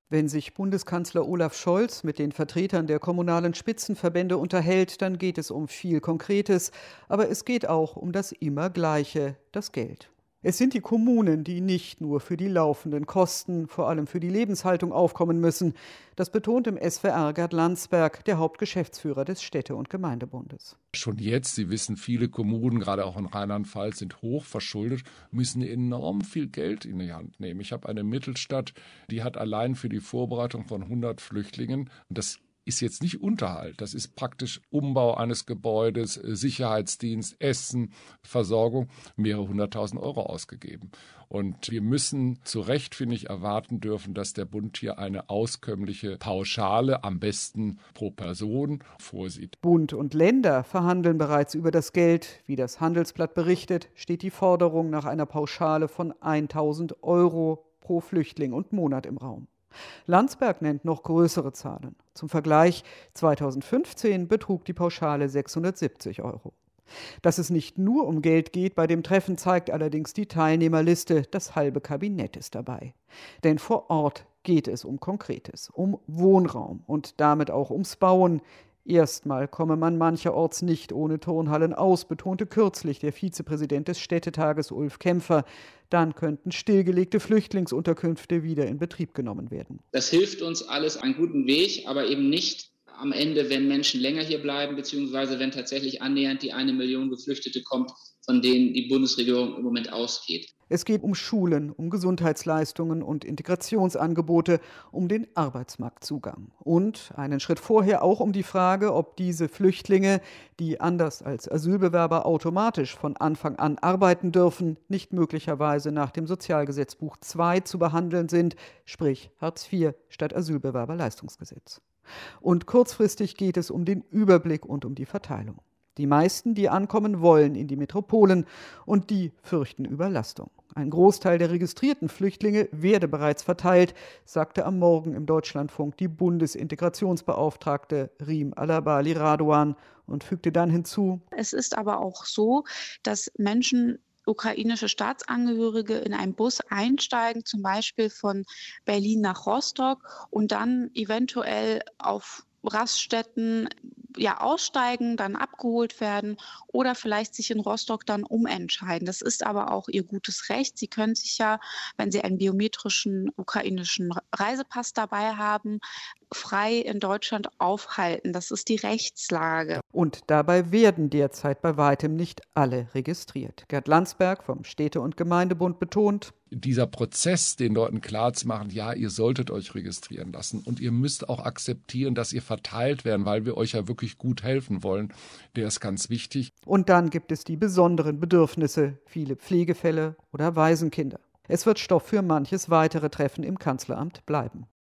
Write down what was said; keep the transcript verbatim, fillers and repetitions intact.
Wenn sich Bundeskanzler Olaf Scholz mit den Vertretern der kommunalen Spitzenverbände unterhält, dann geht es um viel Konkretes, aber es geht auch um das immer Gleiche, das Geld. Es sind die Kommunen, die nicht nur für die laufenden Kosten, vor allem für die Lebenshaltung aufkommen müssen. Das betont im S V R Gerd Landsberg, der Hauptgeschäftsführer des Städte- und Gemeindebundes. Schon jetzt, Sie wissen, viele Kommunen, gerade auch in Rheinland-Pfalz, sind hoch verschuldet, müssen enorm viel Geld in die Hand nehmen. Ich habe eine Mittelstadt, die hat allein für die Vorbereitung von hundert Flüchtlingen, und das ist jetzt nicht Unterhalt, das ist praktisch Umbau eines Gebäudes, Sicherheitsdienst, Essen, Versorgung, mehrere hunderttausend Euro ausgegeben. Und wir müssen zu Recht, finde ich, erwarten dürfen, dass der Bund hier eine auskömmliche Pauschale, am besten pro Person, vorsieht. Bund und Länder verhandeln bereits über das Geld. Wie das Handelsblatt berichtet, steht die Forderung nach einer Pauschale von tausend Euro pro Flüchtling und Monat im Raum. Landsberg nennt noch größere Zahlen. Zum Vergleich, zweitausendfünfzehn betrug die Pauschale sechshundertsiebzig Euro. Dass es nicht nur um Geld geht bei dem Treffen, zeigt allerdings die Teilnehmerliste. Das halbe Kabinett ist dabei. Denn vor Ort geht es um Konkretes, um Wohnraum und damit auch ums Bauen. Erstmal komme man mancherorts nicht ohne Turnhallen aus, betonte kürzlich der Vizepräsident des Städtetages Ulf Kämpfer. Dann könnten stillgelegte Flüchtlingsunterkünfte wieder in Betrieb genommen werden. Das hilft uns alles einen guten Weg, aber eben nicht am Ende, wenn Menschen länger hier bleiben, beziehungsweise wenn tatsächlich annähernd die eine Million Geflüchtete kommt, von denen die Bundesregierung im Moment ausgeht. Es geht um Schulen, um Gesundheitsleistungen und Integrationsangebote, um den Arbeitsmarktzugang. Und einen Schritt vorher auch um die Frage, ob diese Flüchtlinge, die anders als Asylbewerber automatisch von Anfang an arbeiten dürfen, nicht möglicherweise nach dem Sozialgesetzbuch zwei zu behandeln sind, sprich Hartz vier statt Asylbewerberleistungsgesetz. Und kurzfristig geht es um den Überblick und um die Verteilung. Die meisten, die ankommen, wollen in die Metropolen und die fürchten Überlastung. Ein Großteil der registrierten Flüchtlinge werde bereits verteilt, sagte am Morgen im Deutschlandfunk die Bundesintegrationsbeauftragte Riem Alabali Radoan und fügte dann hinzu: Es ist aber auch so, dass Menschen, ukrainische Staatsangehörige, in einen Bus einsteigen, zum Beispiel von Berlin nach Rostock, und dann eventuell auf Raststätten ja aussteigen, dann abgeholt werden oder vielleicht sich in Rostock dann umentscheiden. Das ist aber auch ihr gutes Recht. Sie können sich ja, wenn sie einen biometrischen ukrainischen Reisepass dabei haben, frei in Deutschland aufhalten. Das ist die Rechtslage. Und dabei werden derzeit bei weitem nicht alle registriert. Gerd Landsberg vom Städte- und Gemeindebund betont: Dieser Prozess, den Leuten klarzumachen, ja, ihr solltet euch registrieren lassen und ihr müsst auch akzeptieren, dass ihr verteilt werden, weil wir euch ja wirklich gut helfen wollen, der ist ganz wichtig. Und dann gibt es die besonderen Bedürfnisse, viele Pflegefälle oder Waisenkinder. Es wird Stoff für manches weitere Treffen im Kanzleramt bleiben.